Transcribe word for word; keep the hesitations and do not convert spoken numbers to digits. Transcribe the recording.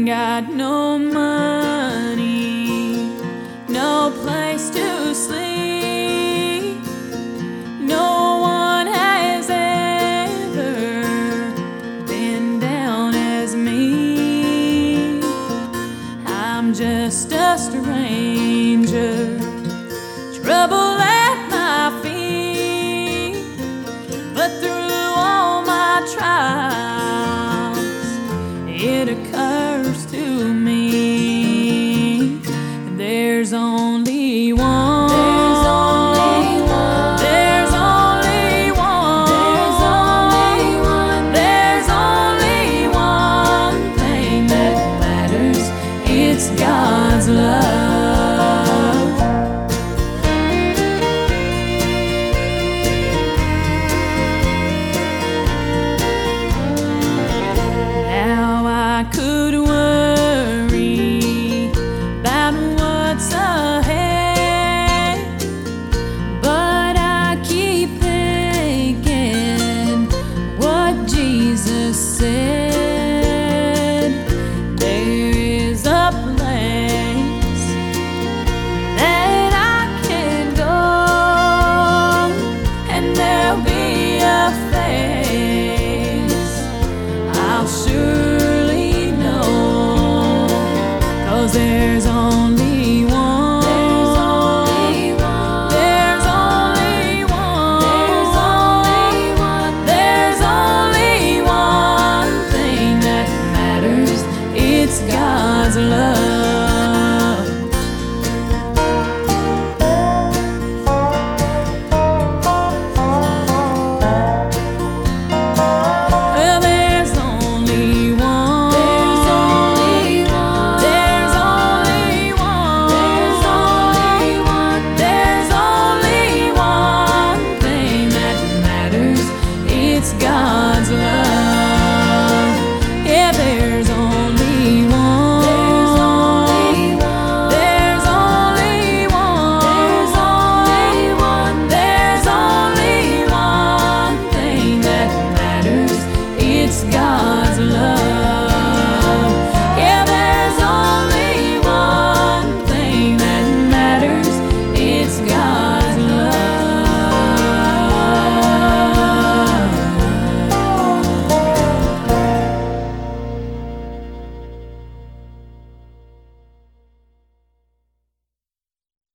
ain't got no money, no place to sleep. No one has ever been down as me. I'm just a stranger, trouble at my feet. But through all my trials, it occurs to me there's only one. There's only one. There's only one. There's only one. There's only one thing that matters. It's God's love. Now I could worry about what's ahead, but I keep thinking what Jesus said. There is a place that I can go, and there'll be a face I'll surely know, 'cause there's only